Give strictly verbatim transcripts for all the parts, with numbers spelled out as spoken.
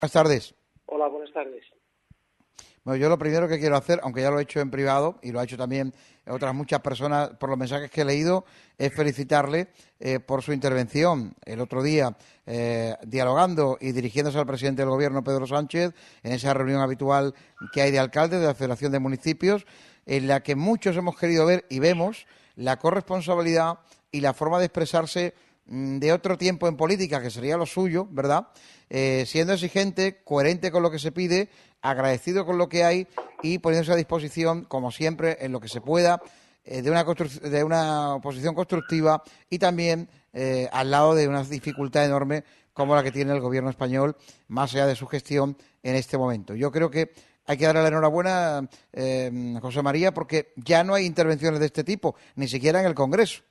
Buenas tardes. Hola, buenas tardes. Bueno, yo lo primero que quiero hacer, aunque ya lo he hecho en privado y lo ha hecho también otras muchas personas por los mensajes que he leído, es felicitarle eh, por su intervención el otro día, eh, dialogando y dirigiéndose al presidente del Gobierno, Pedro Sánchez, en esa reunión habitual que hay de alcaldes de la Federación de Municipios, en la que muchos hemos querido ver y vemos la corresponsabilidad y la forma de expresarse mm, de otro tiempo en política, que sería lo suyo, ¿verdad? Eh, siendo exigente, coherente con lo que se pide, agradecido con lo que hay y poniéndose a disposición, como siempre, en lo que se pueda, eh, de, una de una oposición constructiva y también eh, al lado de una dificultad enorme como la que tiene el gobierno español, más allá de su gestión en este momento. Yo creo que hay que darle la enhorabuena, eh, José María, porque ya no hay intervenciones de este tipo, ni siquiera en el Congreso.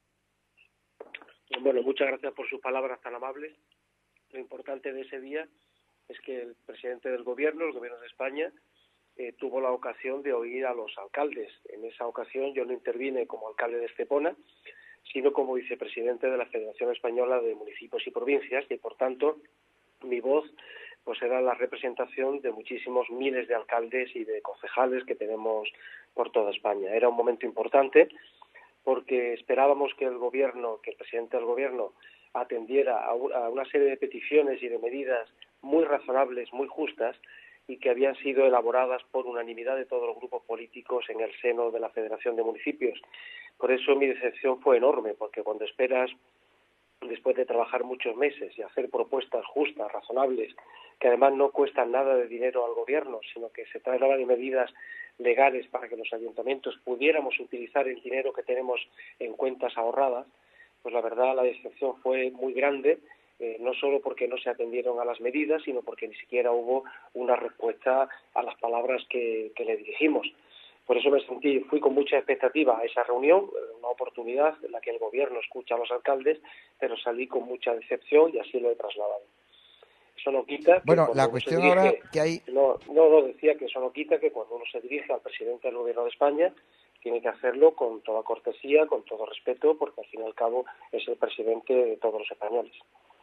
Bueno, muchas gracias por sus palabras tan amables. Lo importante de ese día es que el presidente del gobierno, el gobierno de España, eh, tuvo la ocasión de oír a los alcaldes. En esa ocasión yo no intervine como alcalde de Estepona, sino como vicepresidente de la Federación Española de Municipios y Provincias, y por tanto mi voz pues era la representación de muchísimos miles de alcaldes y de concejales que tenemos por toda España. Era un momento importante porque esperábamos que el gobierno, que el presidente del gobierno atendiera a una serie de peticiones y de medidas muy razonables, muy justas, y que habían sido elaboradas por unanimidad de todos los grupos políticos en el seno de la Federación de Municipios. Por eso mi decepción fue enorme, porque cuando esperas, después de trabajar muchos meses y hacer propuestas justas, razonables, que además no cuestan nada de dinero al gobierno, sino que se trataban de medidas legales para que los ayuntamientos pudiéramos utilizar el dinero que tenemos en cuentas ahorradas, pues la verdad la decepción fue muy grande, eh, no solo porque no se atendieron a las medidas, sino porque ni siquiera hubo una respuesta a las palabras que, que le dirigimos. Por eso me sentí, fui con mucha expectativa a esa reunión, una oportunidad en la que el gobierno escucha a los alcaldes, pero salí con mucha decepción y así lo he trasladado. Eso no quita que Bueno, la cuando uno se cuestión ahora dirige, que hay... no, no, no decía que eso no quita que cuando uno se dirige al presidente del gobierno de España, tiene que hacerlo con toda cortesía, con todo respeto, porque al fin y al cabo es el presidente de todos los españoles.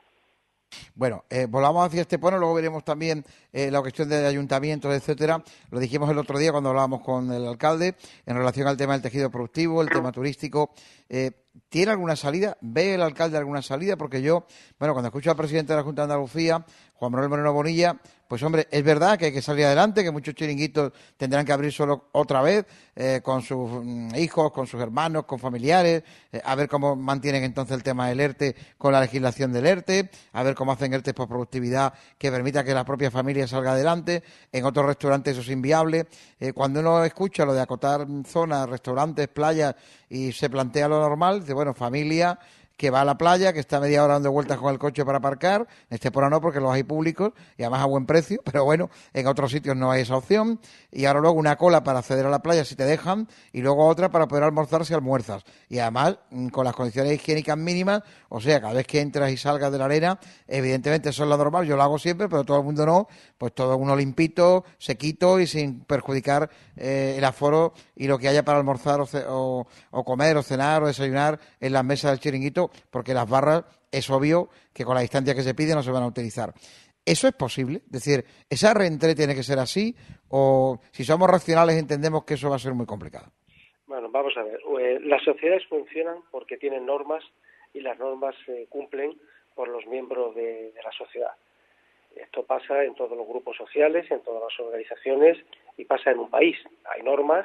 Bueno, eh, volvamos hacia Estepona, luego veremos también eh, la cuestión de ayuntamientos, etcétera. Lo dijimos el otro día cuando hablábamos con el alcalde en relación al tema del tejido productivo, el tema turístico. Eh, ¿Tiene alguna salida? ¿Ve el alcalde alguna salida? Porque yo, bueno, cuando escucho al presidente de la Junta de Andalucía, Juan Manuel Moreno Bonilla, pues hombre, es verdad que hay que salir adelante, que muchos chiringuitos tendrán que abrir solo otra vez, eh, con sus mm, hijos, con sus hermanos, con familiares, eh, a ver cómo mantienen entonces el tema del ERTE con la legislación del ERTE, a ver cómo hacen ERTE por productividad que permita que la propia familia salga adelante. En otros restaurantes eso es inviable. Eh, cuando uno escucha lo de acotar zonas, restaurantes, playas y se plantea lo normal, dice, bueno, familia que va a la playa, que está media hora dando vueltas con el coche para aparcar, en Estepona no porque los hay públicos y además a buen precio, pero bueno, en otros sitios no hay esa opción, y ahora luego una cola para acceder a la playa si te dejan, y luego otra para poder almorzar si almuerzas, y además con las condiciones higiénicas mínimas, o sea, cada vez que entras y salgas de la arena, evidentemente eso es lo normal, yo lo hago siempre, pero todo el mundo no, pues todo uno limpito, sequito y sin perjudicar eh, el aforo y lo que haya para almorzar o, o, o comer o cenar o desayunar en las mesas del chiringuito, porque las barras es obvio que con la distancia que se pide no se van a utilizar. ¿Eso es posible? Es decir, ¿esa reentré tiene que ser así? ¿O si somos racionales entendemos que eso va a ser muy complicado? Bueno, vamos a ver. Eh, las sociedades funcionan porque tienen normas y las normas se eh, cumplen por los miembros de, de la sociedad. Esto pasa en todos los grupos sociales, en todas las organizaciones y pasa en un país. Hay normas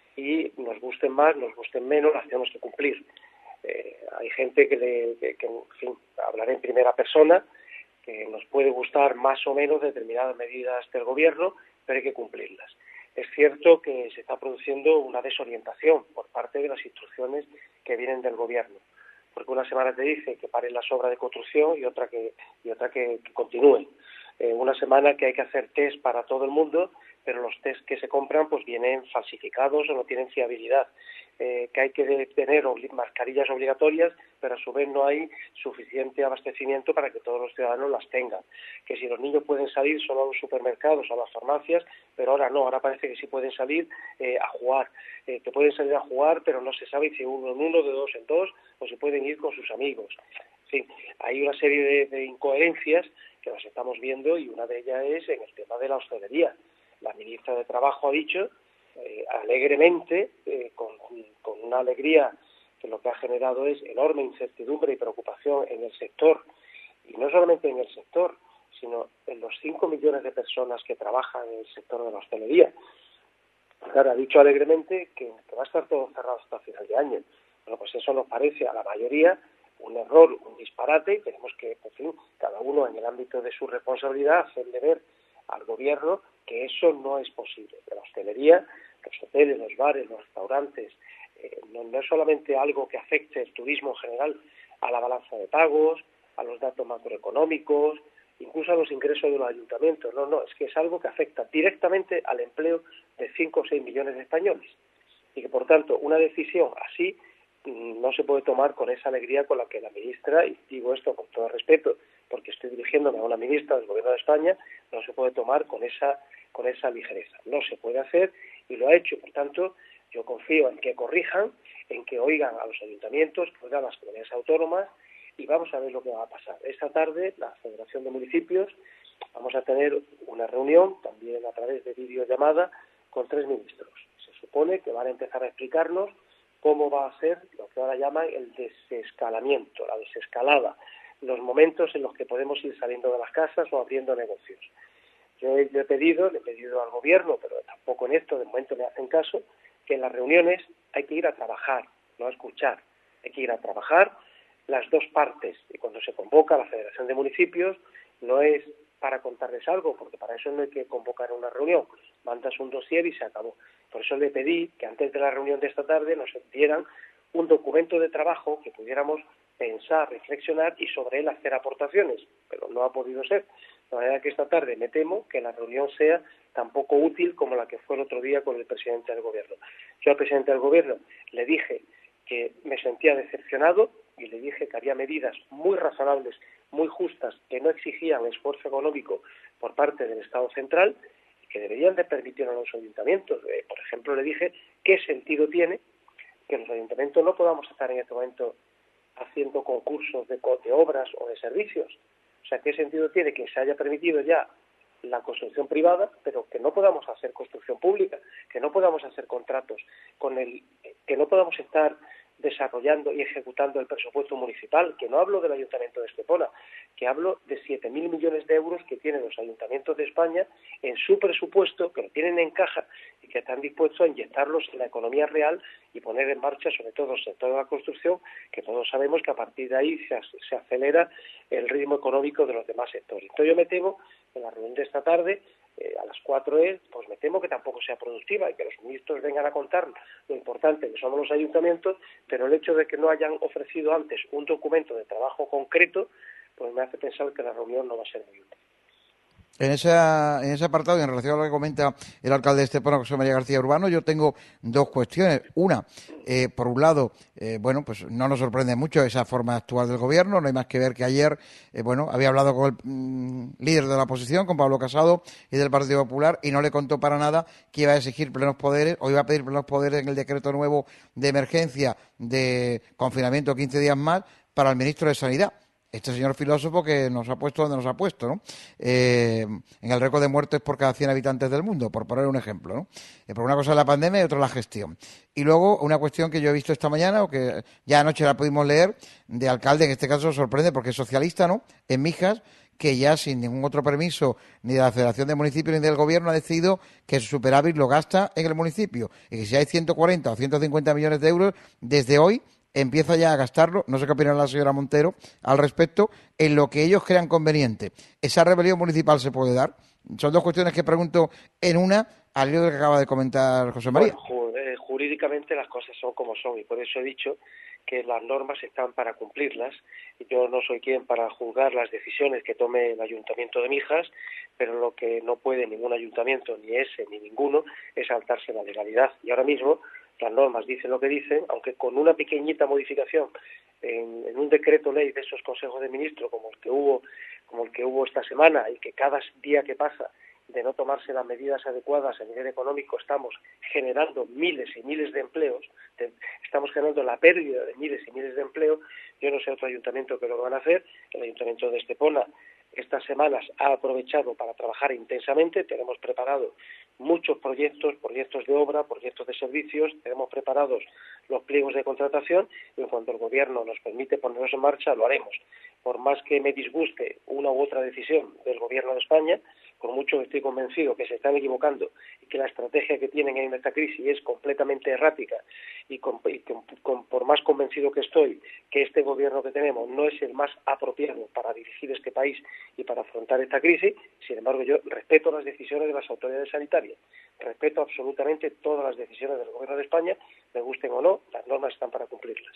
y nos gusten más, nos gusten menos, las tenemos que cumplir. Eh, hay gente que, le, que, que, en fin, hablaré en primera persona, que nos puede gustar más o menos determinadas medidas del gobierno, pero hay que cumplirlas. Es cierto que se está produciendo una desorientación por parte de las instrucciones que vienen del gobierno, porque una semana te dice que paren las obras de construcción y otra que, y otra que, que continúen. Eh, una semana que hay que hacer test para todo el mundo, pero los test que se compran pues vienen falsificados o no tienen fiabilidad. Eh, que hay que tener mascarillas obligatorias, pero a su vez no hay suficiente abastecimiento para que todos los ciudadanos las tengan. Que si los niños pueden salir solo a los supermercados o a las farmacias, pero ahora no, ahora parece que sí pueden salir eh, a jugar. Eh, que pueden salir a jugar, pero no se sabe si uno en uno, de dos en dos, o si pueden ir con sus amigos. En fin, hay una serie de, de incoherencias que las estamos viendo, y una de ellas es en el tema de la hostelería. La ministra de Trabajo ha dicho eh, alegremente, eh, con, con una alegría que lo que ha generado es enorme incertidumbre y preocupación en el sector, y no solamente en el sector, sino en los cinco millones de personas que trabajan en el sector de la hostelería. Claro, ha dicho alegremente que, que va a estar todo cerrado hasta final de año. Bueno, pues eso nos parece a la mayoría un error, un disparate, y tenemos que, en fin, cada uno en el ámbito de su responsabilidad, hacerle ver al gobierno que eso no es posible. Que la hostelería, los hoteles, los bares, los restaurantes, eh, no, no es solamente algo que afecte el turismo en general a la balanza de pagos, a los datos macroeconómicos, incluso a los ingresos de los ayuntamientos. No, no, es que es algo que afecta directamente al empleo de cinco o seis millones de españoles. Y que, por tanto, una decisión así no se puede tomar con esa alegría con la que la ministra, y digo esto con todo respeto, porque estoy dirigiéndome a una ministra del Gobierno de España, no se puede tomar con esa con esa ligereza. No se puede hacer, y lo ha hecho. Por tanto, yo confío en que corrijan, en que oigan a los ayuntamientos, que oigan a las comunidades autónomas, y vamos a ver lo que va a pasar. Esta tarde, la Federación de Municipios, vamos a tener una reunión, también a través de videollamada, con tres ministros. Se supone que van a empezar a explicarnos cómo va a ser lo que ahora llaman el desescalamiento, la desescalada, los momentos en los que podemos ir saliendo de las casas o abriendo negocios. Yo he, yo he pedido, le he pedido al gobierno, pero tampoco en esto de momento me hacen caso, que en las reuniones hay que ir a trabajar, no a escuchar, hay que ir a trabajar las dos partes, y cuando se convoca a la Federación de Municipios no es para contarles algo, porque para eso no hay que convocar una reunión, mandas un dossier y se acabó. Por eso le pedí que antes de la reunión de esta tarde nos dieran un documento de trabajo que pudiéramos pensar, reflexionar y sobre él hacer aportaciones, pero no ha podido ser. De manera que esta tarde me temo que la reunión sea tan poco útil como la que fue el otro día con el presidente del Gobierno. Yo al presidente del Gobierno le dije que me sentía decepcionado y le dije que había medidas muy razonables, muy justas, que no exigían esfuerzo económico por parte del Estado central y que deberían de permitir a los ayuntamientos. Eh, por ejemplo, le dije qué sentido tiene que los ayuntamientos no podamos estar en este momento haciendo concursos de, de obras o de servicios. O sea, qué sentido tiene que se haya permitido ya la construcción privada, pero que no podamos hacer construcción pública, que no podamos hacer contratos, con el que no podamos estar desarrollando y ejecutando el presupuesto municipal, que no hablo del Ayuntamiento de Estepona, que hablo de siete mil millones de euros que tienen los ayuntamientos de España en su presupuesto, que lo tienen en caja y que están dispuestos a inyectarlos en la economía real y poner en marcha sobre todo el sector de la construcción, que todos sabemos que a partir de ahí se, se acelera el ritmo económico de los demás sectores. Entonces yo me temo en la reunión de esta tarde, eh, a las cuatro es, pues me temo que tampoco sea productiva y que los ministros vengan a contar lo importante que somos los ayuntamientos, pero el hecho de que no hayan ofrecido antes un documento de trabajo concreto, pues me hace pensar que la reunión no va a ser muy útil. En, esa, en ese apartado, y en relación a lo que comenta el alcalde de Estepona, José María García Urbano, yo tengo dos cuestiones. Una, eh, por un lado, eh, bueno, pues no nos sorprende mucho esa forma actual del gobierno. No hay más que ver que ayer, eh, bueno, había hablado con el mm, líder de la oposición, con Pablo Casado, y del Partido Popular, y no le contó para nada que iba a exigir plenos poderes, o iba a pedir plenos poderes en el decreto nuevo de emergencia de confinamiento quince días más para el ministro de Sanidad. Este señor filósofo que nos ha puesto donde nos ha puesto, ¿no? Eh, en el récord de muertes por cada cien habitantes del mundo, por poner un ejemplo, ¿no? Eh, por una cosa es la pandemia y otra la gestión. Y luego una cuestión que yo he visto esta mañana, o que ya anoche la pudimos leer, de alcalde, en este caso sorprende porque es socialista, ¿no?, en Mijas, que ya sin ningún otro permiso ni de la Federación de Municipios ni del Gobierno ha decidido que su superávit lo gasta en el municipio y que si hay ciento cuarenta o ciento cincuenta millones de euros, desde hoy empieza ya a gastarlo, no sé qué opina la señora Montero al respecto, en lo que ellos crean conveniente. ¿Esa rebelión municipal se puede dar? Son dos cuestiones que pregunto en una, al hilo de lo que acaba de comentar José María. Bueno, jurídicamente las cosas son como son y por eso he dicho que las normas están para cumplirlas. Yo no soy quien para juzgar las decisiones que tome el Ayuntamiento de Mijas, pero lo que no puede ningún ayuntamiento, ni ese ni ninguno, es saltarse la legalidad. Y ahora mismo las normas dicen lo que dicen, aunque con una pequeñita modificación en, en un decreto ley de esos consejos de ministros como el que hubo como el que hubo esta semana, y que cada día que pasa de no tomarse las medidas adecuadas a nivel económico estamos generando miles y miles de empleos, de, estamos generando la pérdida de miles y miles de empleos. Yo no sé otro ayuntamiento que lo van a hacer. El Ayuntamiento de Estepona estas semanas ha aprovechado para trabajar intensamente. Tenemos preparados muchos proyectos, proyectos de obra, proyectos de servicios, tenemos preparados los pliegos de contratación y en cuanto el Gobierno nos permite ponerlos en marcha, lo haremos. Por más que me disguste una u otra decisión del Gobierno de España, por mucho que estoy convencido que se están equivocando y que la estrategia que tienen en esta crisis es completamente errática y, con, y con, con, por más convencido que estoy que este Gobierno que tenemos no es el más apropiado para dirigir este país y para afrontar esta crisis, sin embargo yo respeto las decisiones de las autoridades sanitarias, respeto absolutamente todas las decisiones del Gobierno de España, me gusten o no, las normas están para cumplirlas.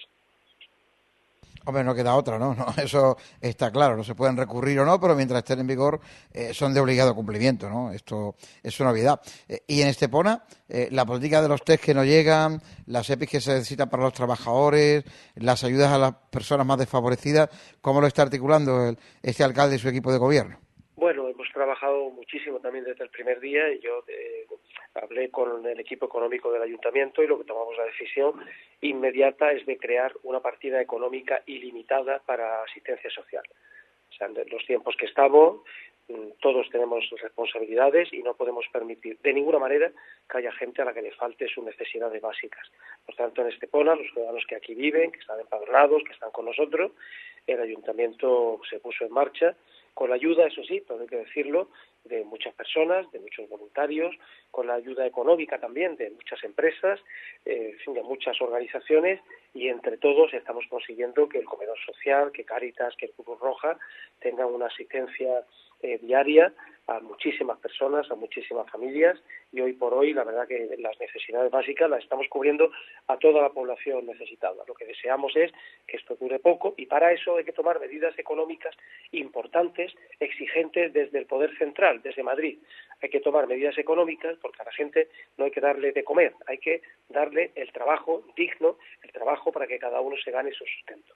Hombre, no queda otra, ¿no? no eso está claro, no se pueden recurrir o no, pero mientras estén en vigor eh, son de obligado cumplimiento, ¿no? Esto es una novedad. Eh, y en Estepona, eh, la política de los test que no llegan, las E P I que se necesitan para los trabajadores, las ayudas a las personas más desfavorecidas, ¿cómo lo está articulando el, este alcalde y su equipo de gobierno? Bueno, hemos trabajado muchísimo también desde el primer día y yo eh, hablé con el equipo económico del ayuntamiento y lo que tomamos la decisión inmediata es de crear una partida económica ilimitada para asistencia social. O sea, en los tiempos que estamos, todos tenemos responsabilidades y no podemos permitir de ninguna manera que haya gente a la que le falte sus necesidades básicas. Por tanto, en Estepona, los ciudadanos que aquí viven, que están empadronados, que están con nosotros, el ayuntamiento se puso en marcha con la ayuda, eso sí, todo hay que decirlo, de muchas personas, de muchos voluntarios, con la ayuda económica también de muchas empresas, eh, en fin, de muchas organizaciones, y entre todos estamos consiguiendo que el comedor social, que Cáritas, que el Cruz Roja tengan una asistencia eh, diaria a muchísimas personas, a muchísimas familias, y hoy por hoy la verdad que las necesidades básicas las estamos cubriendo a toda la población necesitada. Lo que deseamos es que esto dure poco y para eso hay que tomar medidas económicas importantes, exigentes desde el Poder Central, desde Madrid. Hay que tomar medidas económicas porque a la gente no hay que darle de comer, hay que darle el trabajo digno, el trabajo para que cada uno se gane su sustento.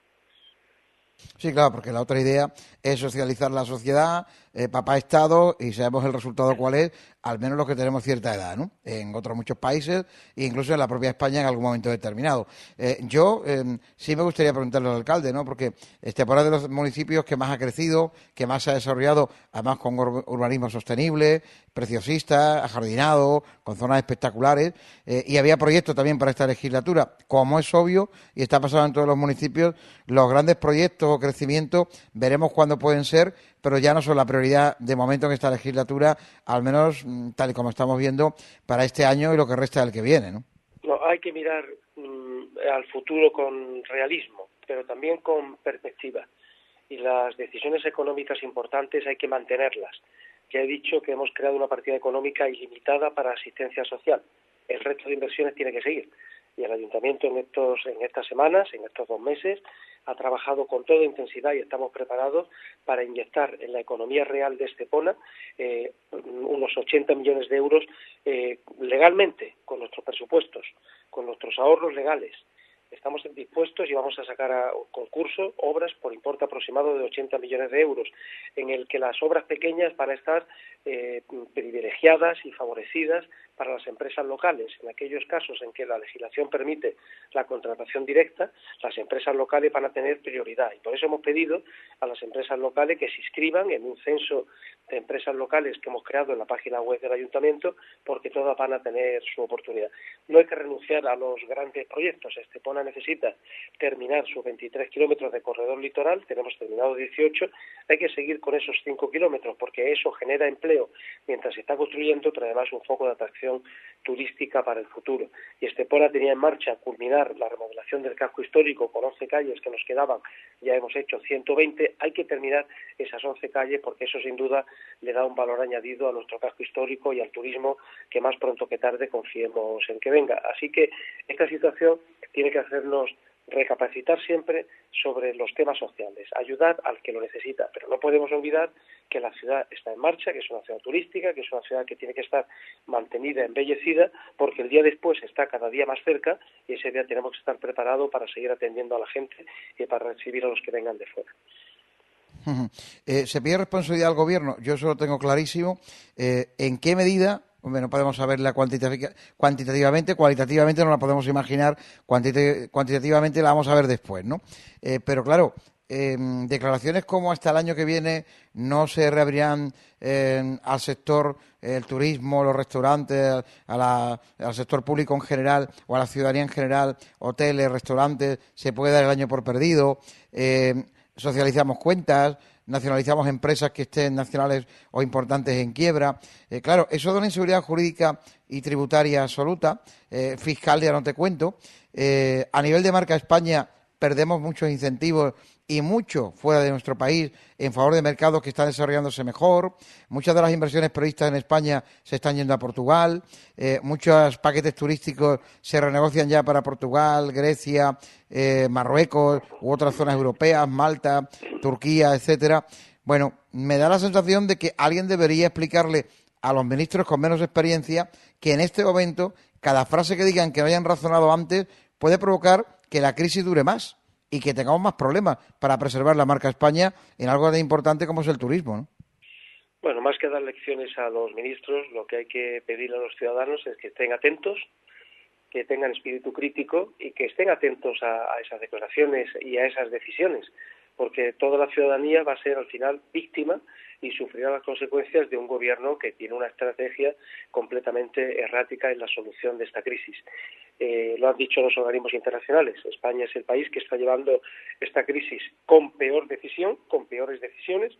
Sí, claro, porque la otra idea es socializar la sociedad, eh, papá Estado, y sabemos el resultado cuál es, al menos los que tenemos cierta edad, ¿no? En otros muchos países, e incluso en la propia España en algún momento determinado. Eh, yo eh, sí me gustaría preguntarle al alcalde, ¿no? Porque Estepona es de los municipios que más ha crecido, que más se ha desarrollado, además con ur- urbanismo sostenible, preciosista, ajardinado, con zonas espectaculares, eh, y había proyectos también para esta legislatura. Como es obvio, y está pasando en todos los municipios, los grandes proyectos o crecimiento, veremos cuándo pueden ser, pero ya no son la prioridad de momento en esta legislatura, al menos tal y como estamos viendo para este año y lo que resta del que viene, ¿no? No, hay que mirar mmm, al futuro con realismo, pero también con perspectiva. Y las decisiones económicas importantes hay que mantenerlas. Ya he dicho que hemos creado una partida económica ilimitada para asistencia social. El resto de inversiones tiene que seguir. Y el ayuntamiento en estos en estas semanas, en estos dos meses, ha trabajado con toda intensidad y estamos preparados para inyectar en la economía real de Estepona eh, unos ochenta millones de euros eh, legalmente, con nuestros presupuestos, con nuestros ahorros legales. Estamos dispuestos y vamos a sacar a concurso obras por importe aproximado de ochenta millones de euros, en el que las obras pequeñas van a estar eh, privilegiadas y favorecidas para las empresas locales. En aquellos casos en que la legislación permite la contratación directa, las empresas locales van a tener prioridad. Y por eso hemos pedido a las empresas locales que se inscriban en un censo de empresas locales que hemos creado en la página web del ayuntamiento, porque todas van a tener su oportunidad. No hay que renunciar a los grandes proyectos. Estepona necesita terminar sus veintitrés kilómetros de corredor litoral, tenemos terminado dieciocho, hay que seguir con esos cinco kilómetros porque eso genera empleo mientras se está construyendo, trae además un foco de atracción turística para el futuro. Y Estepona tenía en marcha culminar la remodelación del casco histórico con once calles que nos quedaban, ya hemos hecho ciento veinte, hay que terminar esas once calles porque eso sin duda le da un valor añadido a nuestro casco histórico y al turismo que más pronto que tarde confiemos en que venga. Así que esta situación tiene que hacernos recapacitar siempre sobre los temas sociales, ayudar al que lo necesita, pero no podemos olvidar que la ciudad está en marcha, que es una ciudad turística, que es una ciudad que tiene que estar mantenida, embellecida, porque el día después está cada día más cerca y ese día tenemos que estar preparados para seguir atendiendo a la gente y para recibir a los que vengan de fuera. Uh-huh. Eh, ¿Se pide responsabilidad al gobierno? Yo eso lo tengo clarísimo. Eh, ¿En qué medida? Hombre, no podemos saberla cuantitativamente, cualitativamente no la podemos imaginar, cuantitativamente la vamos a ver después, ¿no? Eh, pero claro, eh, declaraciones como hasta el año que viene no se reabrirán eh, al sector eh, el turismo, los restaurantes, a la, al sector público en general o a la ciudadanía en general, hoteles, restaurantes, se puede dar el año por perdido, eh, socializamos cuentas, nacionalizamos empresas que estén nacionales o importantes en quiebra. Eh, claro, eso da una inseguridad jurídica y tributaria absoluta, eh, fiscal ya no te cuento. Eh, a nivel de marca España perdemos muchos incentivos y mucho fuera de nuestro país en favor de mercados que están desarrollándose mejor. Muchas de las inversiones previstas en España se están yendo a Portugal. Eh, muchos paquetes turísticos se renegocian ya para Portugal, Grecia, eh, Marruecos u otras zonas europeas, Malta, Turquía, etcétera. Bueno, me da la sensación de que alguien debería explicarle a los ministros con menos experiencia que en este momento cada frase que digan que no hayan razonado antes puede provocar que la crisis dure más y que tengamos más problemas para preservar la marca España en algo tan importante como es el turismo, ¿no? Bueno, más que dar lecciones a los ministros, lo que hay que pedir a los ciudadanos es que estén atentos, que tengan espíritu crítico y que estén atentos a, a esas declaraciones y a esas decisiones, porque toda la ciudadanía va a ser al final víctima y sufrirá las consecuencias de un gobierno que tiene una estrategia completamente errática en la solución de esta crisis. Eh, lo han dicho los organismos internacionales, España es el país que está llevando esta crisis con peor decisión, con peores decisiones,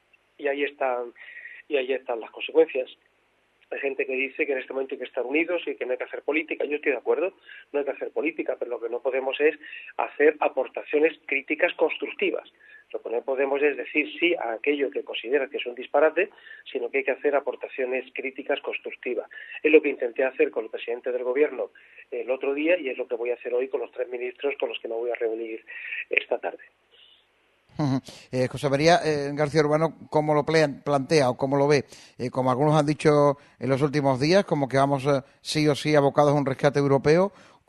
y ahí están, y ahí están las consecuencias. Hay gente que dice que en este momento hay que estar unidos y que no hay que hacer política. Yo estoy de acuerdo, no hay que hacer política, pero lo que no podemos es hacer aportaciones críticas constructivas. Lo que no podemos es decir sí a aquello que considera que es un disparate, sino que hay que hacer aportaciones críticas constructivas. Es lo que intenté hacer con el presidente del Gobierno el otro día y es lo que voy a hacer hoy con los tres ministros con los que me voy a reunir esta tarde. Uh-huh. Eh, José María eh, García Urbano, ¿cómo lo plantea o cómo lo ve? Eh, como algunos han dicho en los últimos días, como que vamos eh, sí o sí abocados a un rescate europeo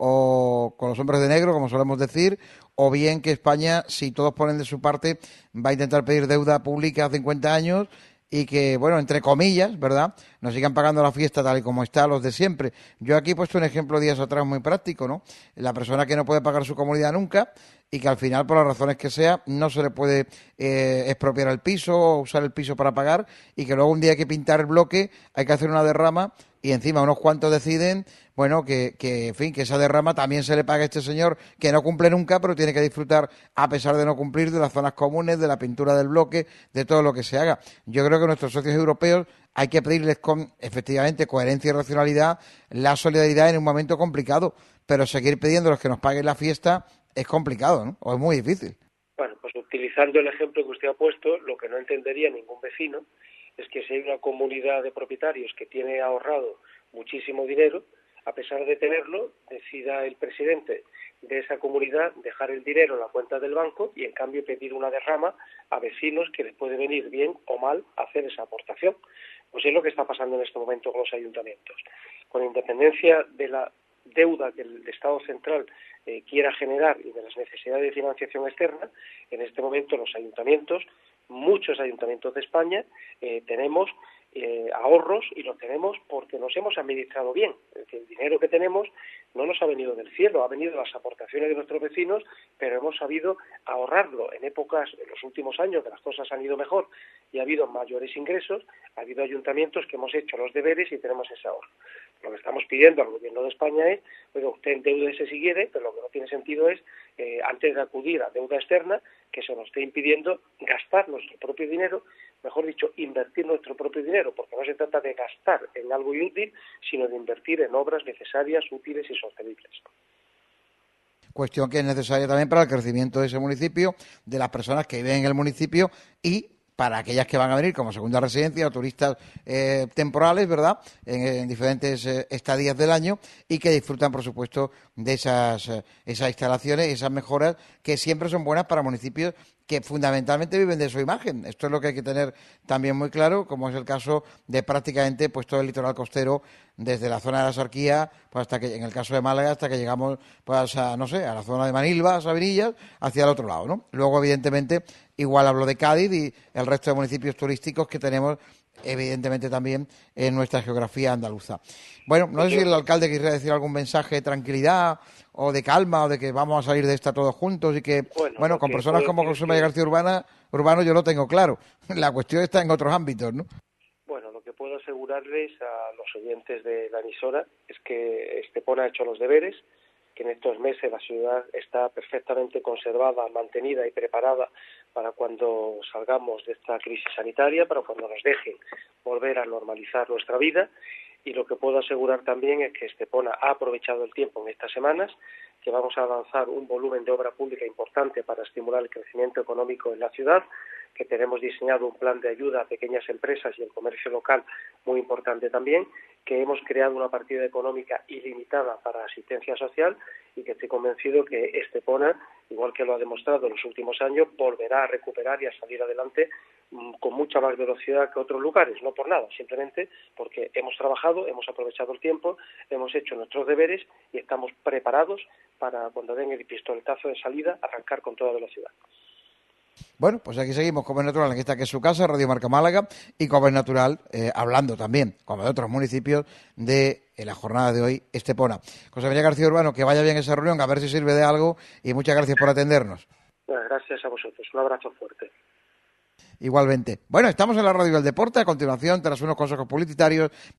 o con los hombres de negro, como solemos decir, o bien que España, si todos ponen de su parte, va a intentar pedir deuda pública a cincuenta años y que, bueno, entre comillas, ¿verdad?, nos sigan pagando la fiesta tal y como está los de siempre. Yo aquí he puesto un ejemplo días atrás muy práctico, ¿no? La persona que no puede pagar su comunidad nunca y que al final, por las razones que sea, no se le puede eh, expropiar el piso o usar el piso para pagar y que luego un día hay que pintar el bloque, hay que hacer una derrama y encima unos cuantos deciden, bueno, que, que, en fin, que esa derrama también se le paga a este señor que no cumple nunca, pero tiene que disfrutar, a pesar de no cumplir, de las zonas comunes, de la pintura del bloque, de todo lo que se haga. Yo creo que nuestros socios europeos hay que pedirles con, efectivamente, coherencia y racionalidad la solidaridad en un momento complicado, pero seguir pidiéndoles que nos paguen la fiesta es complicado, ¿no? O es muy difícil. Bueno, pues utilizando el ejemplo que usted ha puesto, lo que no entendería ningún vecino es que si hay una comunidad de propietarios que tiene ahorrado muchísimo dinero, a pesar de tenerlo, decida el presidente de esa comunidad dejar el dinero en la cuenta del banco y en cambio pedir una derrama a vecinos que les puede venir bien o mal hacer esa aportación. Pues es lo que está pasando en este momento con los ayuntamientos. Con independencia de la deuda que el Estado central eh, quiera generar y de las necesidades de financiación externa, en este momento los ayuntamientos, muchos ayuntamientos de España, eh, tenemos eh, ahorros y los tenemos porque nos hemos administrado bien. Es decir, el dinero que tenemos no nos ha venido del cielo, ha venido de las aportaciones de nuestros vecinos, pero hemos sabido ahorrarlo en épocas, en los últimos años, que las cosas han ido mejor y ha habido mayores ingresos, ha habido ayuntamientos que hemos hecho los deberes y tenemos ese ahorro. Lo que estamos pidiendo al Gobierno de España es, oiga, usted endeúdese si quiere, pero lo que no tiene sentido es, eh, antes de acudir a deuda externa, que se nos esté impidiendo gastar nuestro propio dinero, mejor dicho, invertir nuestro propio dinero, porque no se trata de gastar en algo inútil, sino de invertir en obras necesarias, útiles y sostenibles. Cuestión que es necesaria también para el crecimiento de ese municipio, de las personas que viven en el municipio y para aquellas que van a venir como segunda residencia o turistas eh, temporales, ¿verdad?, en, en diferentes eh, estadías del año y que disfrutan, por supuesto, de esas, eh, esas instalaciones, esas mejoras que siempre son buenas para municipios que fundamentalmente viven de su imagen. Esto es lo que hay que tener también muy claro, como es el caso de prácticamente pues todo el litoral costero, desde la zona de la Sarquía, pues hasta que, en el caso de Málaga, hasta que llegamos pues a, no sé, a la zona de Manilva, a Sabirillas, hacia el otro lado, ¿no? Luego, evidentemente, igual hablo de Cádiz y el resto de municipios turísticos que tenemos evidentemente también en nuestra geografía andaluza. Bueno, no sé si el alcalde querría decir algún mensaje de tranquilidad o de calma o de que vamos a salir de esta todos juntos y que, bueno, bueno con personas como José María García Urbana, Urbano yo lo tengo claro. La cuestión está en otros ámbitos, ¿no? Bueno, lo que puedo asegurarles a los oyentes de la emisora es que Estepona ha hecho los deberes, que en estos meses la ciudad está perfectamente conservada, mantenida y preparada para cuando salgamos de esta crisis sanitaria, para cuando nos dejen volver a normalizar nuestra vida. Y lo que puedo asegurar también es que Estepona ha aprovechado el tiempo en estas semanas, que vamos a avanzar un volumen de obra pública importante para estimular el crecimiento económico en la ciudad, que tenemos diseñado un plan de ayuda a pequeñas empresas y el comercio local muy importante también, que hemos creado una partida económica ilimitada para asistencia social y que estoy convencido que Estepona, igual que lo ha demostrado en los últimos años, volverá a recuperar y a salir adelante mmm, con mucha más velocidad que otros lugares, no por nada, simplemente porque hemos trabajado, hemos aprovechado el tiempo, hemos hecho nuestros deberes y estamos preparados para cuando den el pistoletazo de salida arrancar con toda velocidad. Bueno, pues aquí seguimos, como es natural, aquí está que es su casa, Radio Marca Málaga, y como es natural, eh, hablando también, como de otros municipios, de en la jornada de hoy, Estepona. José María García Urbano, que vaya bien esa reunión, a ver si sirve de algo, y muchas gracias por atendernos. Bueno, gracias a vosotros, un abrazo fuerte. Igualmente. Bueno, estamos en la Radio del Deporte, a continuación, tras unos consejos publicitarios,